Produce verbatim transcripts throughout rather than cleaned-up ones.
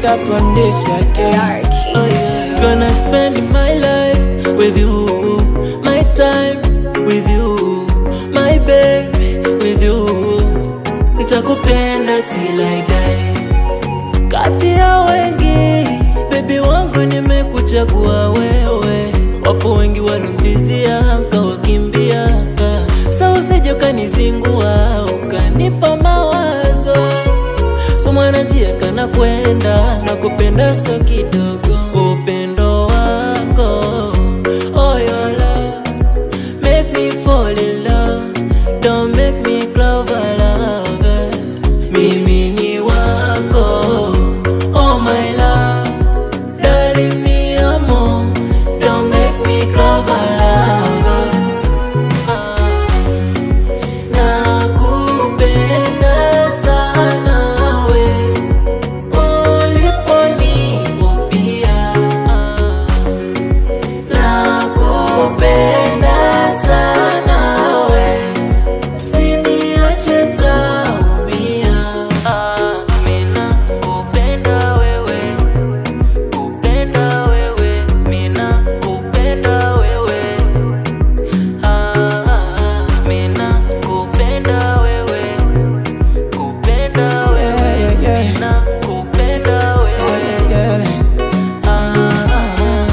pick up on this again. Oh yeah. Gonna spend my life with you, my time with you, my baby with you. Nitakupenda till I die. Kati ya wengi, baby wangu nimekuchagua wewe. Wapo wengi walomvizia kawakimbia, sa usije ukanizingua ukanipa mawazo. So mwana njia kana kwenda, nakupenda so kidogo. Upendo wako, oh your love, make me fall in love. Don't make me clover love. Mimi ni wako, oh my love, darling mi amor. Don't make me clover love. ah. Nakupenda sana we, uliponipo pia. ah. Nakupenda sana we, usiniache nitaumia. ah. Mina kupenda wewe, kupenda wewe, mina kupenda wewe. ah. Mina kupenda wewe, kupenda wewe, Yeah, yeah, yeah. mina kupenda wewe. Yeah. ah.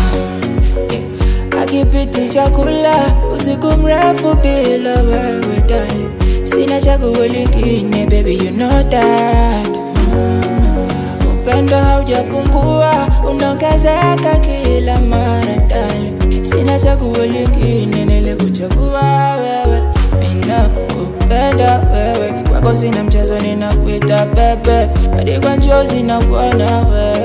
Akipiti chakula usiku mrefu bila wewe darling. Sina chaguo lingine baby, you know that. Upendo haujapungua, unaongezeka kila mara darling. Sina chaguo lingine, nilikuchagua wewe. Ninakupenda wewe, kwako sina mchezo, ninakuita bebe. Hadi kwa njozi nakuona wewe.